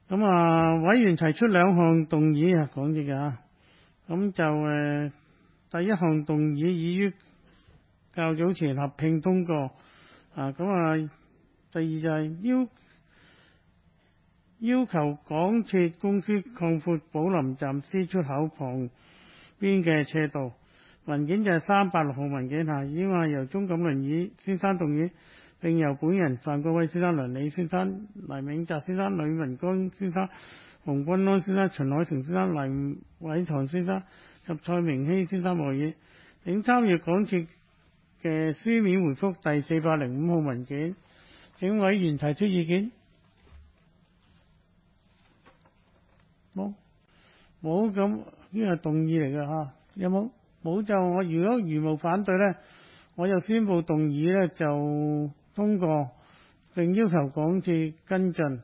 咁啊，委員提出兩項動議啊，港鐵嘅咁就第一項動議已於較早前合併通過第二就係要求港鐵公司擴闊寶林站 C 出口旁邊嘅斜道。文件就係386號文件下，已經係由鍾錦麟先生動議，並由本人范國威先生、梁理先生、黎永澤先生、呂文剛先生、馮君安先生、秦海成先生、黎偉堂先生及蔡明熙先生和議，請參閱港鐵嘅書面回覆第405號文件。請委員提出意見。冇咁呢個動議嚟㗎有冇？冇就我如果無反對呢，我就宣布動議呢就通過，並要求港鐵跟進。